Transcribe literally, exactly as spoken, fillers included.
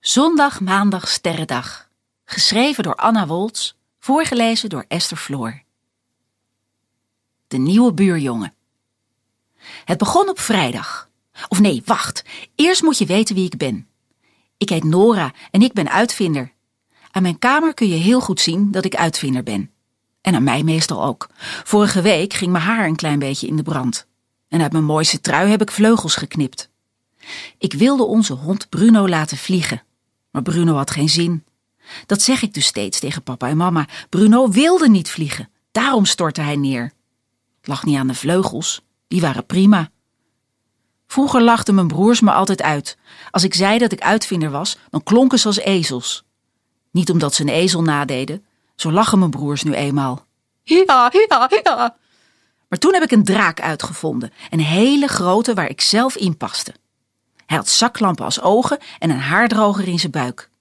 Zondag, maandag, sterrendag. Geschreven door Anna Woltz, voorgelezen door Esther Floor. De nieuwe buurjongen. Het begon op vrijdag. Of nee, wacht. Eerst moet je weten wie ik ben. Ik heet Nora en ik ben uitvinder. Aan mijn kamer kun je heel goed zien dat ik uitvinder ben. En aan mij meestal ook. Vorige week ging mijn haar een klein beetje in de brand. En uit mijn mooiste trui heb ik vleugels geknipt. Ik wilde onze hond Bruno laten vliegen. Maar Bruno had geen zin. Dat zeg ik dus steeds tegen papa en mama. Bruno wilde niet vliegen. Daarom stortte hij neer. Het lag niet aan de vleugels. Die waren prima. Vroeger lachten mijn broers me altijd uit. Als ik zei dat ik uitvinder was, dan klonken ze als ezels. Niet omdat ze een ezel nadeden. Zo lachen mijn broers nu eenmaal. Ja, ja, ja. Maar toen heb ik een draak uitgevonden. Een hele grote waar ik zelf in paste. Hij had zaklampen als ogen en een haardroger in zijn buik.